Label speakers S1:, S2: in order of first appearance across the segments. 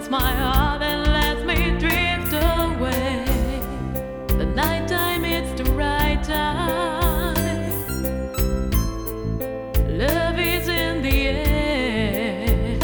S1: warms my heart and lets me drift away. The nighttime, it's the right time. Love is in the air.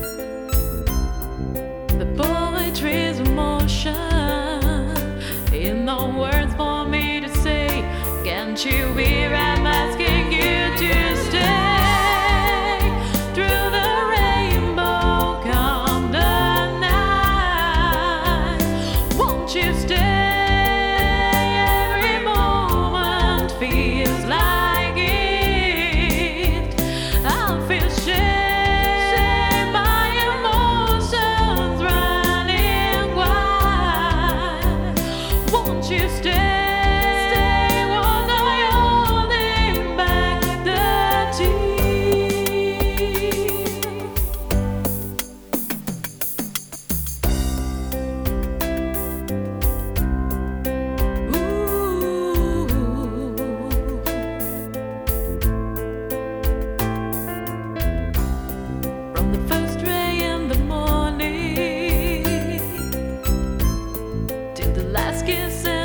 S1: The poetry's emotion. In no words for me to say. Can't you hear I'm asking you to stay? Through the rainbow come the night. Won't you stay? Every moment feels like it. I feel shame, my emotions running wild. Won't you stay? Kiss